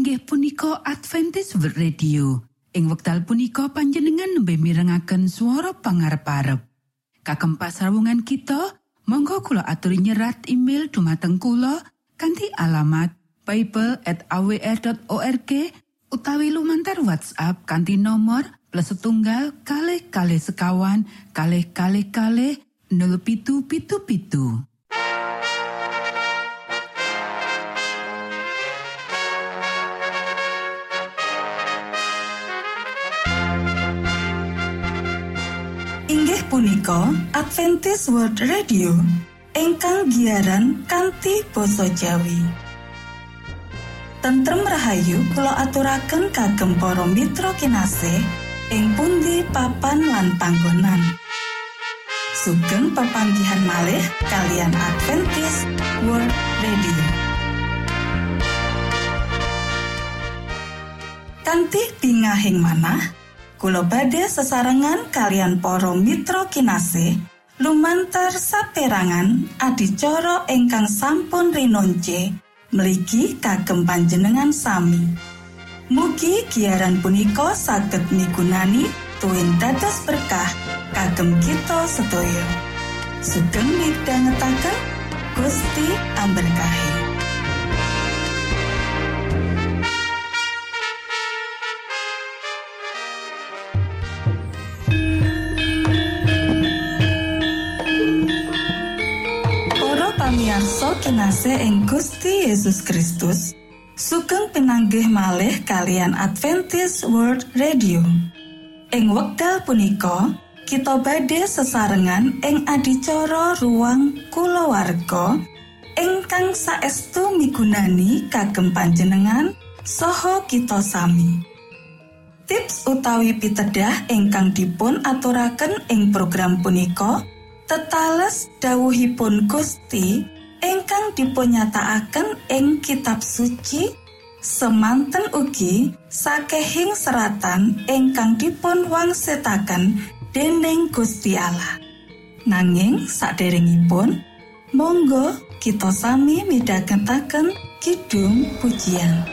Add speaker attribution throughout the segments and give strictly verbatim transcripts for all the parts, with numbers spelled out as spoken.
Speaker 1: inggih punika Adventist World Radio. Ing wekdal punika panjenengan nembe mirengaken swara pangarep-arep. Kagem pasrawungan kita, monggo kula aturi nyerat email dumateng kula kanthi alamat bible at a w r dot org utawi lumantar WhatsApp kanthi nomor plus setunggal kalih kalih sekawan kalih kalih kalih nol pitu pitu pitu.
Speaker 2: Inggih punika Adventist World Radio ingkang giaran kanthi basa Jawi. Tentrem rahayu kula aturaken kagem para mitra kinasih ing pundi papan lan panggonan. Sugeng pepanggihan malih kalian Adventist World Radio. Kanthi bingahing manah kula badhe sesarengan kalian para mitra kinasih lumantar saperangan adicara ingkang sampun rinonce mligi kagem panjenengan sami. Mugi giaran punika saged migunani tuwin dados berkah kagem kita sedaya. Sugeng midhangetaken Gusti amberkahi. Pamirsa kinasih ing Gusti Yesus Kristus, sugeng pinanggih malih kalian Adventist World Radio. Ing wekdal punika, kita badhe sesarengan ing adicara ruang kulawarga ingkang saestu migunani kagem panjenengan saha kita sami. Tips utawi pitedah ingkang dipun aturaken ing program punika tetales dawuhipun Gusti ingkang dipunyatakaken ing kitab suci semanten ugi sakehing seratan ingkang dipun wangsitaken dening Gusti Allah. Nanging saderengipun monggo kita sami midhangetaken kidung pujian.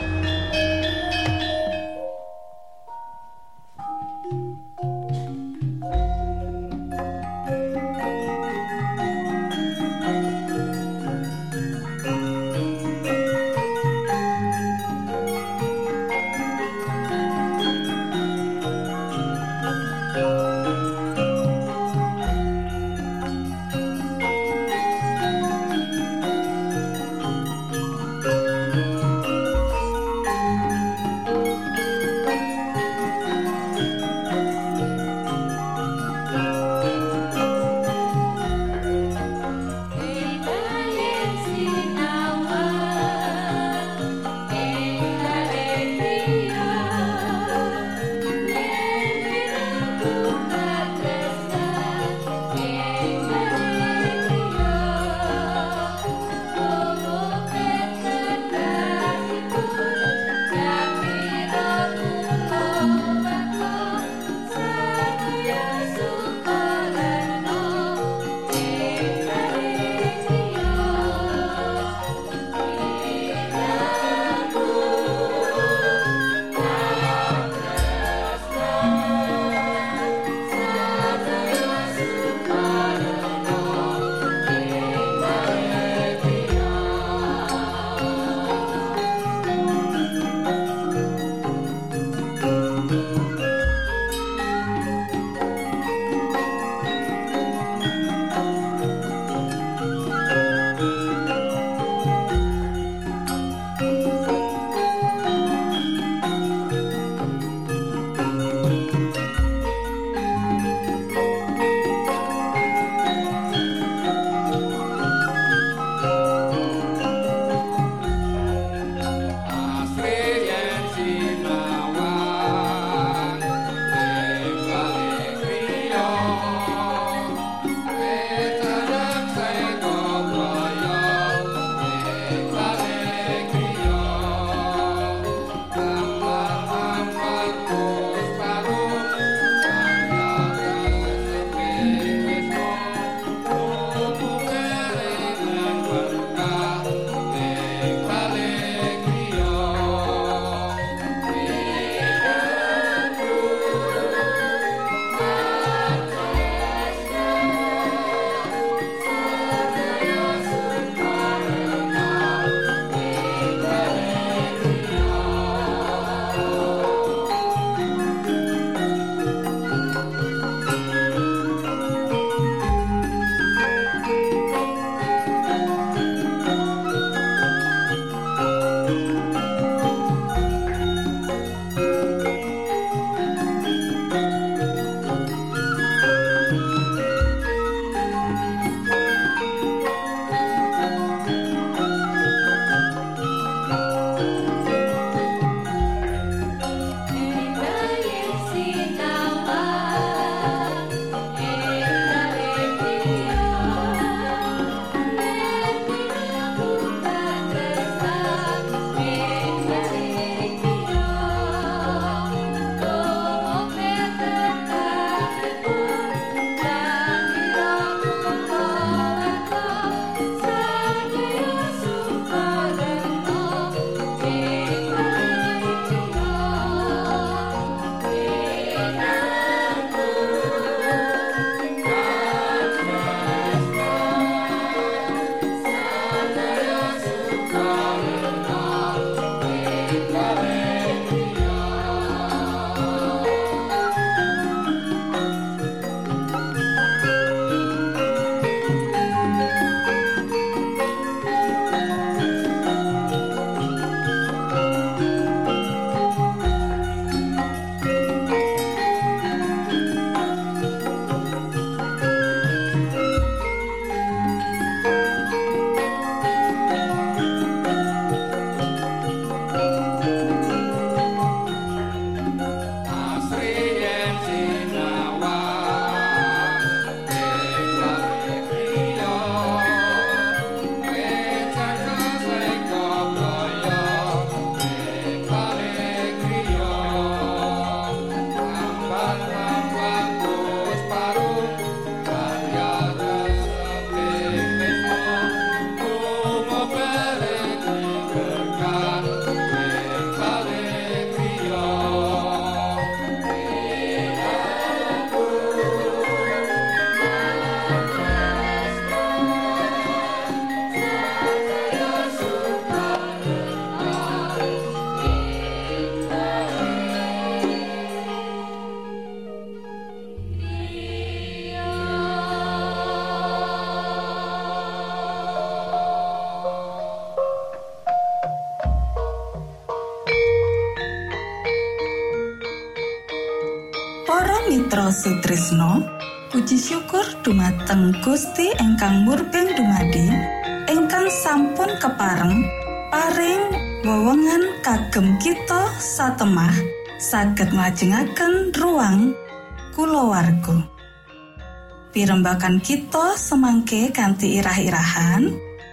Speaker 2: Mitra Sutrisno, puji syukur dumateng Gusti ingkang murbeng dumadi, ingkang sampun kepareng paring wewengan kagem kita satemah saged nglajengaken ruang kulawarga. Pirembagan kita semangke kanthi irah-irahan.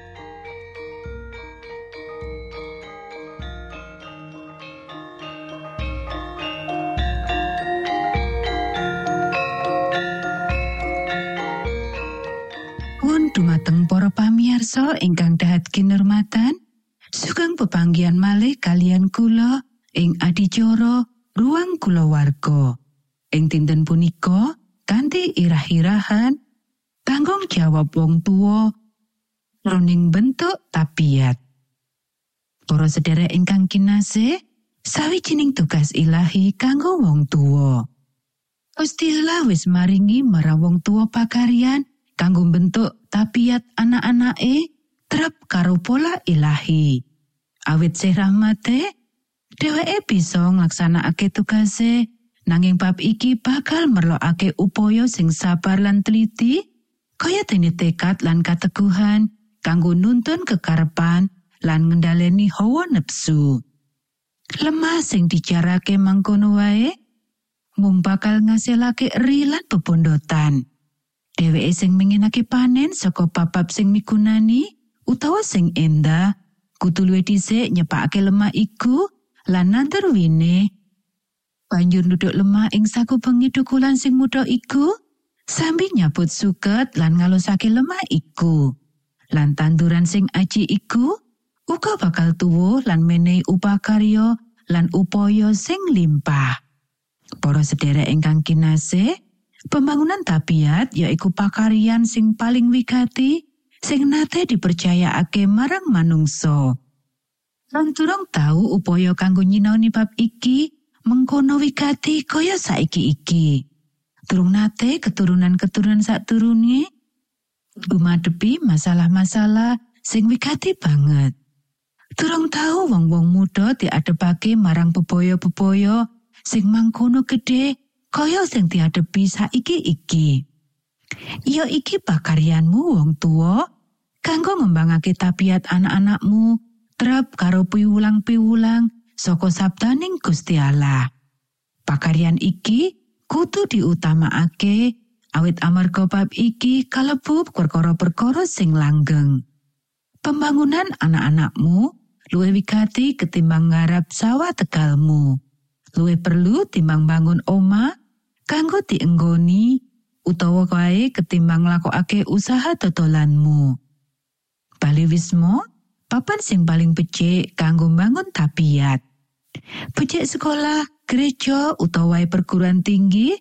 Speaker 1: Dumateng para pamirsa ingkang dahat kinurmatan, sugeng pepanggihan malih kalian kula ing adicara ruang kulawarga. Ing dinten punika kanthi irah-irahan tanggung jawab wong tuwa jroning bentuk tabiat. Para sedherek ingkang kinasih, sawijining tugas ilahi kanggo wong tuwa. Gusti Allah wis maringi marang wong tuwa pakaryan kanggo bentuk tabiat anak-anake trep karo pola ilahi. Awit sih rahmate, dheweke bisa nglaksanakake tugase, nanging bab iki bakal merlokake upaya sing sabar lan teliti, kaya dene tekad lan kateguhan kanggo nuntun kekarepan lan ngendhaleni hawa nepsu. Lemah sing dijarake mangkono wae, mung bakal ngasilake eri lan bebondotan. Dheweke sing menginake panen saka bab sing migunani utawa sing endah, kudu luwih dhisik nyepakake lemah iku lan nandur wine. Banjur nduduk lemah ing sakubengi thukulan sing muda iku, sambil nyabut suket lan ngalusake lemah iku. Lan tanduran sing aji iku uga bakal tuwuh lan menehi upakarya lan upaya sing limpah. Para sedherek ingkang kinasih, pembangunan tabiat yaiku pakaryan sing paling wigati sing nate dipercayakake marang manungsa. Lan durung tau upaya kanggo nyinaoni bab iki mengkono wigati kaya saiki iki. Durung nate keturunan-keturunan sadurunge gumadepi masalah-masalah sing wigati banget. Durung tau wong-wong muda diadepake marang bebaya-bebaya sing mangkono gedhe kaya sing diadepi saiki iki. Ya iki pakaryanmu wong tuwa kanggo ngembangake tabiat anak-anakmu trep karo piwulang-piwulang saka sabdaning Gusti Allah. Pakaryan iki kudu diutamakake awit amarga bab iki kalebu perkara-perkara sing langgeng. Pembangunan anak-anakmu luwih wigati ketimbang ngarap sawah tegalmu. Luwih perlu timbang bangun omah kanggo dienggoni utawa wae ketimbang nglakokake usaha dodolanmu. Bali wismo, papan sing paling becik kanggo mbangun tabiat. Becik sekolah, gereja utawa perguruan tinggi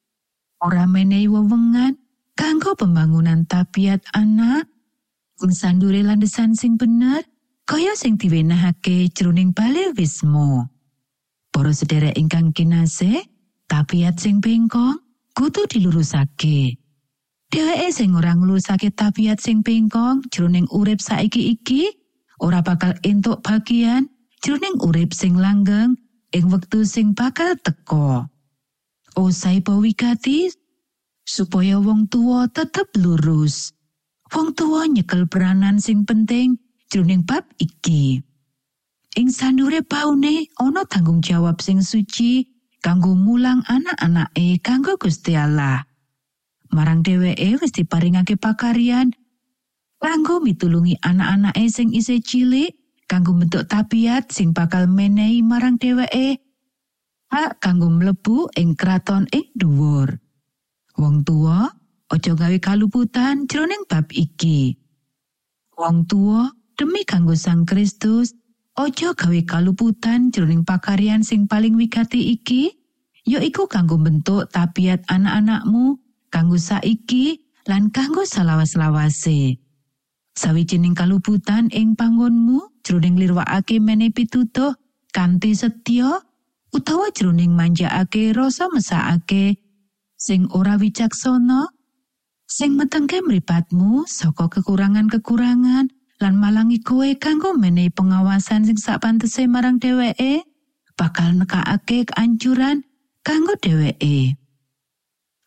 Speaker 1: ora menehi wewengan kanggo pembangunan tabiat anak sing sandure landesan sing bener kaya sing diwenehake jroning bali wismo. Para sedherek ingkang kinasih, tabiat sing bengkong kudu dilurusake. Dheweke sing ora nglulusake tabiat sing bengkong jroning urip saiki iki ora bakal entuk bagian jroning urip sing langgeng ing wektu sing bakal teka. Usai wigati supaya wong tuwa tetep lurus. Wong tuwa nyekel peranan sing penting jroning bab iki. Ing sandure paune ana tanggung jawab sing suci kanggo mulang anak-anake kanggo Gusti Allah. Marang dheweke wis diparingake pakaryan kanggo mitulungi anak-anake sing isih cilik kanggo bentuk tabiat sing bakal menehi marang dheweke hak kanggo mlebu ing kraton ing dhuwur. Wong tuwa aja gawe kaluputan jroning bab iki. Wong tuwa demi kanggo Sang Kristus ojo gawe kaluputan jroning pakaryan sing paling wigati iki, yaiku kanggo bentuk tabiat anak-anakmu, kanggo saiki lan kanggo salawas-lawase. Sawijining kaluputan ing panggonmu jroning nglirwakake menehi pitutuh kanthi setya utawa jroning manjakake rasa mesakake sing ora wicaksana, sing metengke mripatmu saka kekurangan-kekurangan lan malangi kowe kanggo menehi pengawasan sing sapantese marang dheweke, bakal nekakake keancuran kanggo dheweke.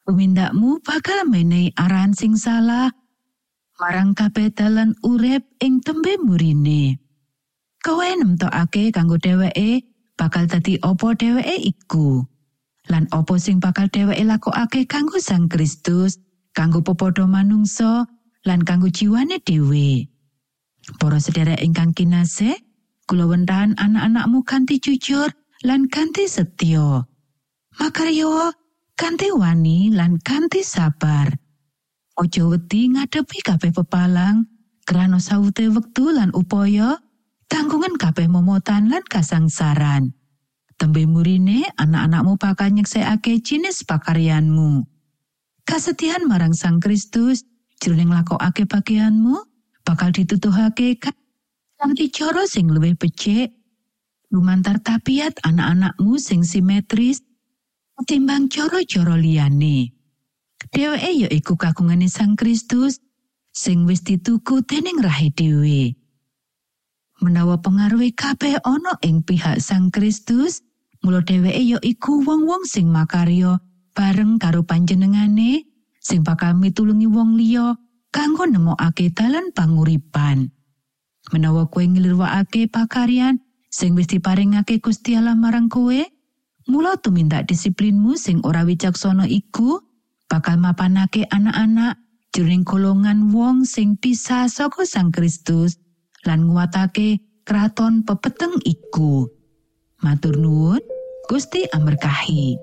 Speaker 1: Tumindakmu bakal menehi arahan sing salah marang kabeh dalan urip ing tembe murine. Kowe nemtokake kanggo dheweke bakal dadi apa dheweke iku. Lan apa sing bakal dheweke lakokake kanggo Sang Kristus, kanggo pepodo manungsa, lan kanggo jiwane dhewe. Para sedherek ingkang kinasih, kula wentahan anak-anakmu kanthi jujur lan kanthi setya. Makarya kanthi wani lan kanthi sabar. Ojo wedi ngadepi kabeh pepalang, krana sawute wektu lan upaya, tanggungan kabeh momotan lan kasangsaran. Tembe murine anak-anakmu bakal nyeksekake jinis pakaryanmu. Kasetian marang Sang Kristus, jroning lakokake bagianmu, bakal ditutuhake kanthi cara sing luwih becik, lumantar tabiat anak-anakmu sing simetris, ketimbang cara-cara liyane. Dheweke ya iku kagungane Sang Kristus sing wis dituku dening rahe dhewe. Menawa pengaruhe kabeh ana ing pihak Sang Kristus, mula dheweke ya iku wong-wong sing makarya bareng karo panjenengane sing bakal mitulungi wong liya kanggo nemokake dalan panguripan. Menawa kowe nglirwakake pakaryan sing wis diparingake Gusti Allah marang kowe, mula tumindak disiplinmu sing ora wicaksana iku bakal mapanake anak-anak jroning golongan wong sing pisah saka Sang Kristus lan nguwatake kraton pepeteng iku. Matur nuwun, Gusti amberkahi.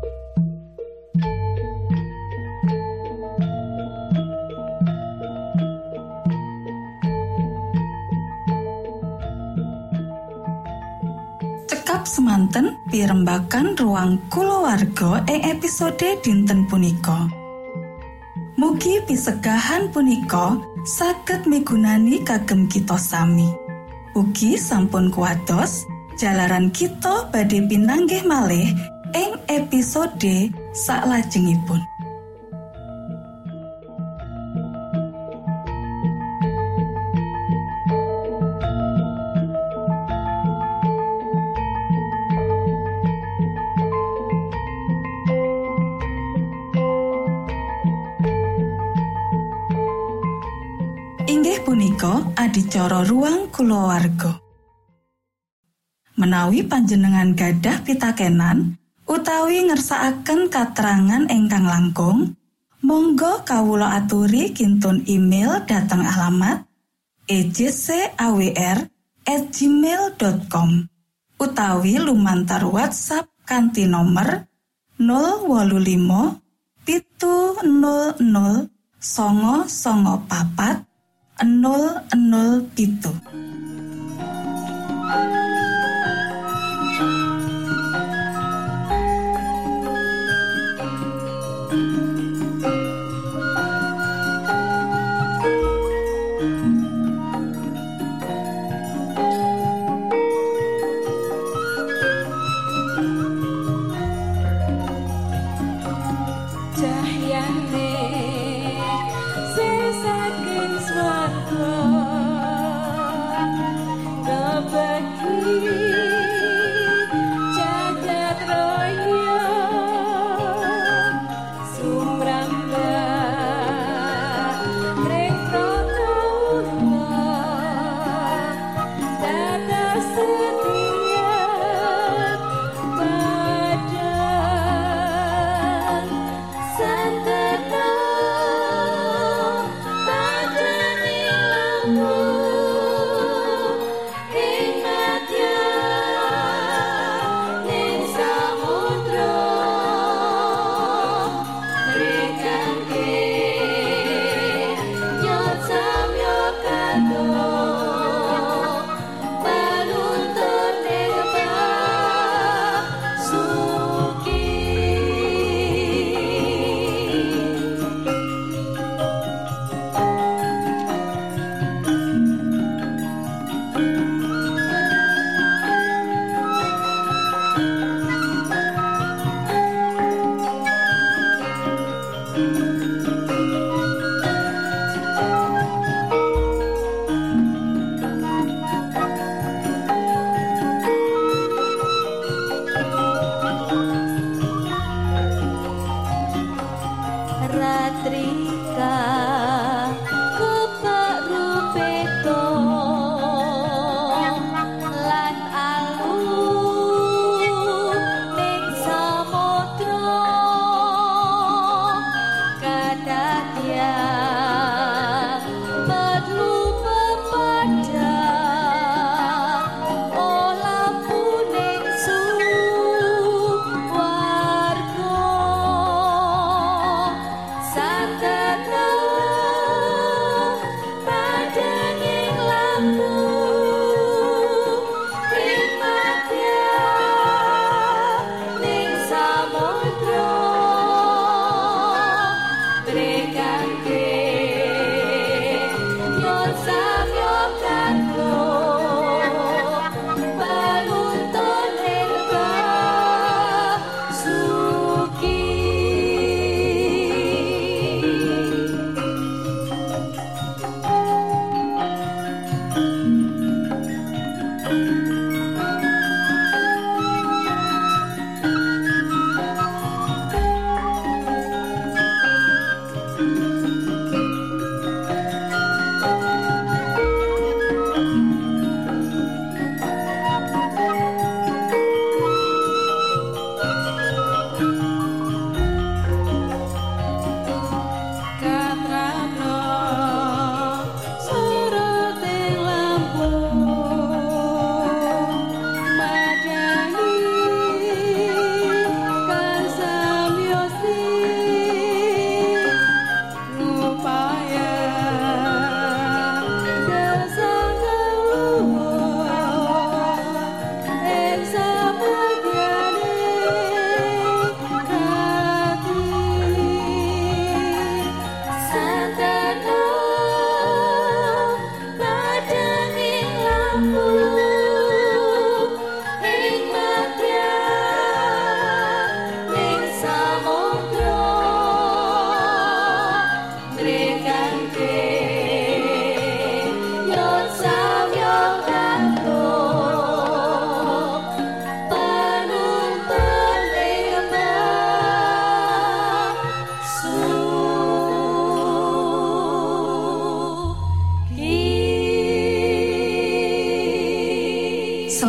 Speaker 2: Semanten pirembakan ruang kulawarga ing episode dinten punika. Mugi pisegahan punika saged migunani kagem kita sami. Ugi sampun kuatos jalaran kita badhe pinanggih malih ing episode salajengipun. Inggih punika adicara ruang kulawarga. Menawi panjenengan gadah pitakenan utawi ngersakaken katerangan ingkang langkung, monggo kawula aturi kintun email dhateng alamat e j c a w r at gmail dot com utawi lumantar WhatsApp kanthi nomor nol wolu limo pitu nol nol songo songo papat nol nol pitu.
Speaker 3: Cahyane sing saking swarga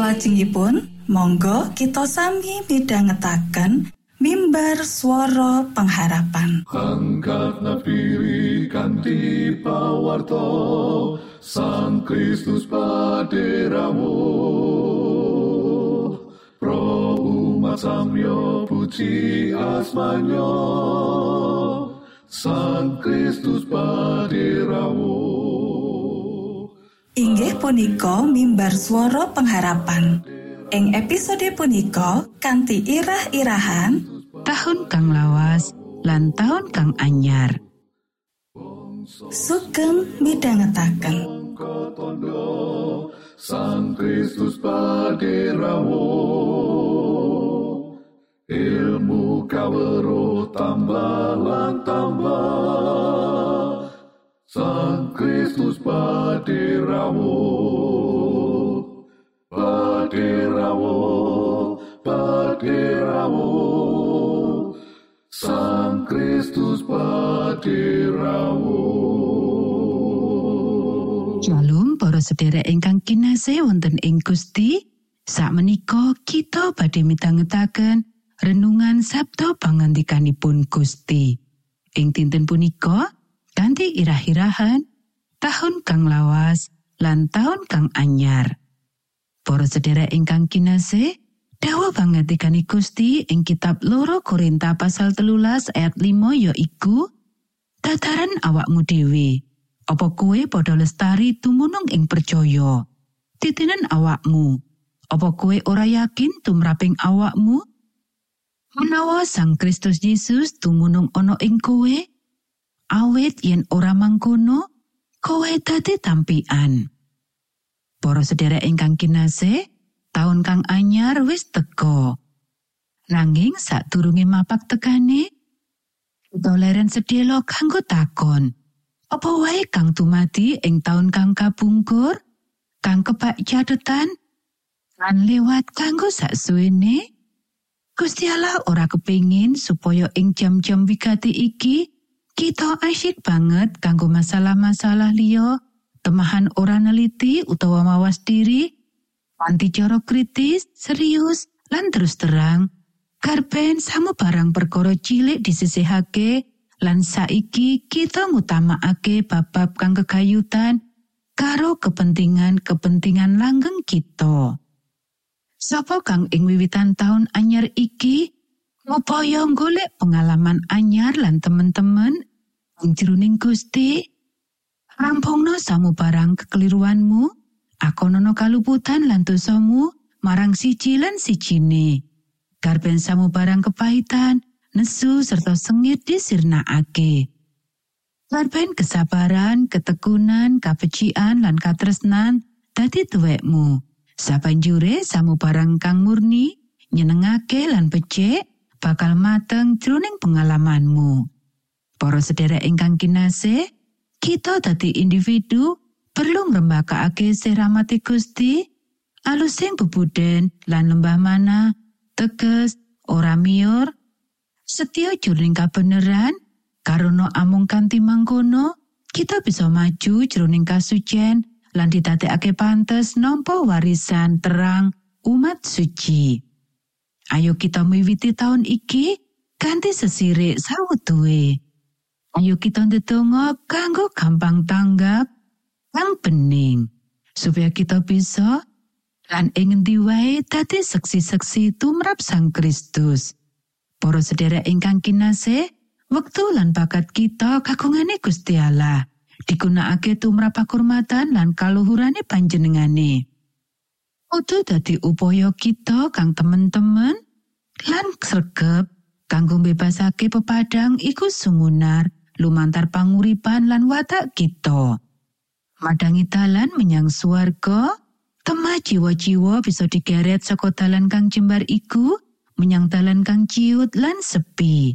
Speaker 2: Salajengipun, monggo kita sami midhangetaken mimbar swara pengharapan.
Speaker 3: Angkatna diri kanthi pawarta Sang Kristus paderamu. Pro umat samyo puji asmanyo Sang Kristus paderamu.
Speaker 2: Inggih punika mimbar swara pengharapan. Ing episode punika kanthi irah-irahan
Speaker 1: Tahun kang lawas lan tahun kang anyar.
Speaker 2: Sugeng midhangetaken.
Speaker 3: Sang Kristus paderamu. Ilmu kawruh tambah lan tambah. Sang Kristus paderamu. Paderamu, paderamu, Sang Kristus paderamu.
Speaker 1: Shalom para sedherek ingkang kinasih wonten ing Gusti. Sakmenika kita badhe midhangetaken renungan sabda pangandikanipun Gusti. Ing dinten punika kanthi irah-irahan tahun kang lawas lan tahun kang anyar. Para sedherek ingkang kinasih, dawuh pangandikan Gusti ing kitab loro Korinta pasal telulas ayat lima yaiku, "Tataran awakmu dhewe, apa kowe padha lestari tumunung ing percaya? Titinan awakmu, apa kowe ora yakin tumraping awakmu? Menawa Sang Kristus Yesus tumunung ana ing kowe, awit yen ora mangkono, kowe dadi tampian." Para sedherek ingkang kinasih, taun kang anyar wis teka. Nanging sadurunge mapak tekane, kita leren sedhela kanggo takon, apa wae kang tumati ing taun kang kabungkur, kang kebak cathetan, lan liwat kanggo saksuwene? Gusti Allah ora kepingin supaya ing jam-jam wigati iki kita asyik banget kanggo masalah-masalah liya, temahan ora neliti utawa mawas diri, kanthi cara kritis, serius, lan terus terang, karben samu barang perkara cilik disisihake, lan saiki kita ngutamakake bab-bab kang kegayutan karo kepentingan-kepentingan langgeng kita. Sapa kang ing wiwitan taun anyar iki ngupaya golek pengalaman anyar lan temen-temen ing jroning Gusti? Rampungno samu barang kekeliruanmu, akonono kaluputan lan dosamu marang siji lan sijine. Karben samu barang kepahitan, nesu serta sengit disirnakake. Karben kesabaran, ketekunan, kabecikan lan katresnan dadi tuwekmu. Sabanjure samu barang kang murni, nyenengake lan becik bakal mateng jroning pengalamanmu. Para sedherek ingkang kinasih, kita dadi individu perlu ngrembakakake sirahmati Gusti, alusing bebuden lan lembah mana, teges, ora miur, setya jroning kabeneran, karono amung kanthi mangkono, kita bisa maju jroning kasucen lan didadekake pantes nampa warisan terang umat suci. Ayo kita miwiti taun iki kanthi sesirik sawutuhe. Ayo kita ndedonga kanggo gampang tanggap, kang bening, supaya kita bisa lan ing endi wae dadi seksi-seksi tumrap Sang Kristus. Para sedherek ingkang kinasih, wektu lan bakat kita kagungane Gusti Allah, digunakake tumrap pakurmatan lan kaluhurane panjenengane. Kudu dadi upaya kita kang temen-temen lan sregep kanggo mbebasake pepadang iku sumunar lumantar panguripan lan watak kita. Madangi dalan menyang swarga, temah jiwa-jiwa bisa digeret saka dalan kang jembar iku menyang dalan kang ciut lan sepi.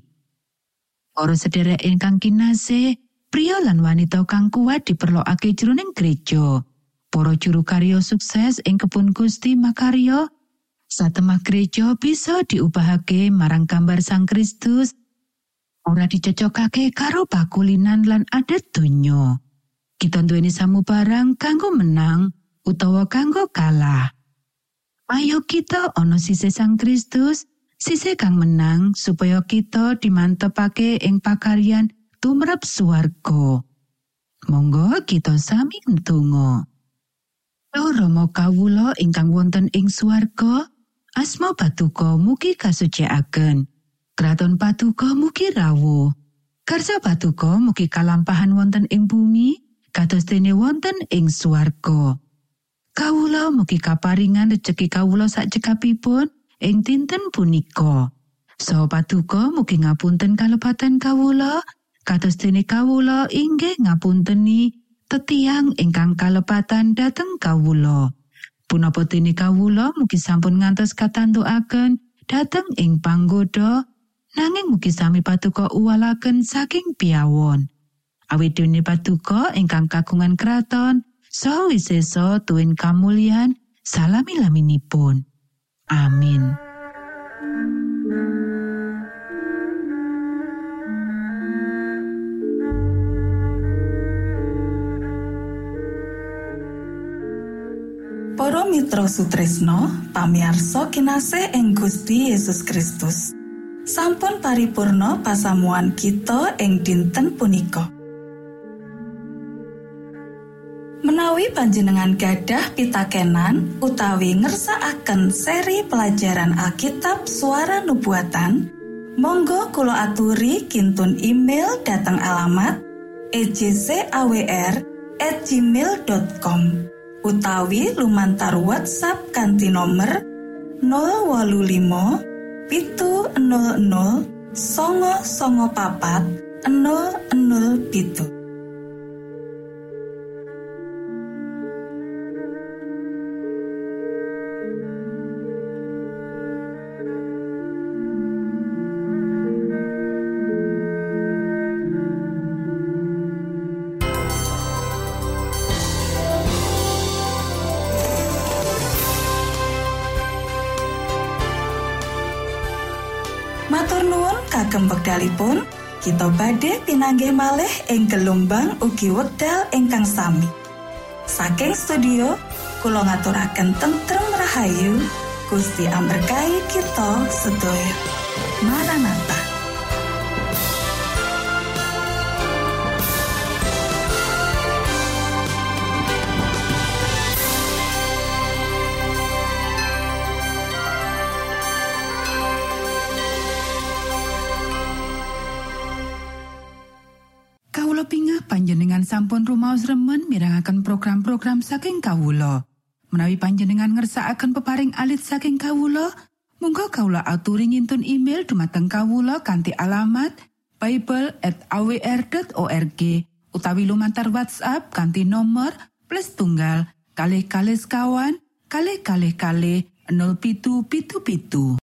Speaker 1: Para sedherek ingkang kinasih, priya lan wanita kang kuat diperlokake jroning gereja. Para juru karya sukses ing kebun Gusti makarya, satemah gereja bisa diubahake marang gambar Sang Kristus, ora dicocokake karo pakulinan lan adat donya. Kita duweni samu barang kanggo menang utawa kanggo kalah. Ayo kita ana sisih Sang Kristus, sisih kang menang supaya kita dimantepake ing pakaryan tumrap swarga. Monggo kita sami ndonga. Rama kawula ingkang wonten ing swarga, asma Patuko mugi kasucikaken. Kraton Patuko mugi rawuh. Karsa Patuko mugi kalampahan wonten ing bumi, kados dene wonten ing swarga. Kawula mugi kaparingan rejeki kawula sak cekapipun ing dinten punika. Saha Patuko mugi ngapunten kalepatan kawula, kados dene kawula inggih ngapunteni tetiang ingkang kalepatan dhateng kawula. Punapa dene kawula mugi sampun ngantos katantukaken dhateng ing panggoda, nanging mugi sami Patuko uwalaken saking piyawon. Awit dene Patuko ingkang kagungan kraton saha wisesa tuwin kamulyan salami-laminipun. Amin.
Speaker 2: Para mitra sutresna, pamiarsa kinasih ing Gusti Yesus Kristus. Sampun paripurna pasamuan kita ing dinten punika. Menawi panjenengan gadah pitakenan utawi ngersakaken seri pelajaran Alkitab Suara Nubuatan, monggo kula aturi kintun email dhateng alamat e j c a w r at gmail dot com utawi lumantar WhatsApp kanthi nomer nol wolu limo pitu nol nol songo songo papat nol nol pitu. Matur nuwun kagem wekdalipun, kita badhe pinanggih malih ing gelombang ugi wekdal ingkang sami. Saking studio, kula ngaturaken tentrem rahayu, Gusti amberkahi kita sedaya. Maranatha.
Speaker 1: Kawula pingah panjenengan sampun rumaos remen mirengaken program-program saking kawula. Menawi panjenengan ngersakaken peparing alit saking kawula, monggo kawula aturi ngintun email dumateng kawula kanthi alamat bible at a w r dot org utawi lumantar WhatsApp kanthi nomor plus tunggal kalih kalih sekawan kalih kalih kalih nol pitu pitu pitu.